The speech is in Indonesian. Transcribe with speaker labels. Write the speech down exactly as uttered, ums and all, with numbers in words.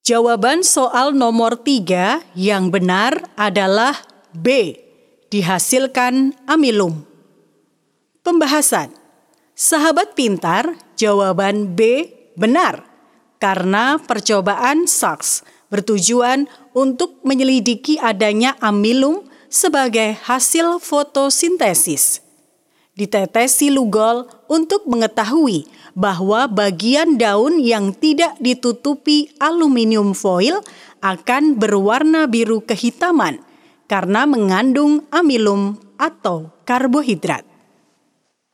Speaker 1: Jawaban soal nomor tiga yang benar adalah B, dihasilkan amilum. Pembahasan. Sahabat pintar, jawaban B benar, karena percobaan Sachs bertujuan untuk menyelidiki adanya amilum sebagai hasil fotosintesis. Ditetesi Lugol untuk mengetahui bahwa bagian daun yang tidak ditutupi aluminium foil akan berwarna biru kehitaman karena mengandung amilum atau karbohidrat.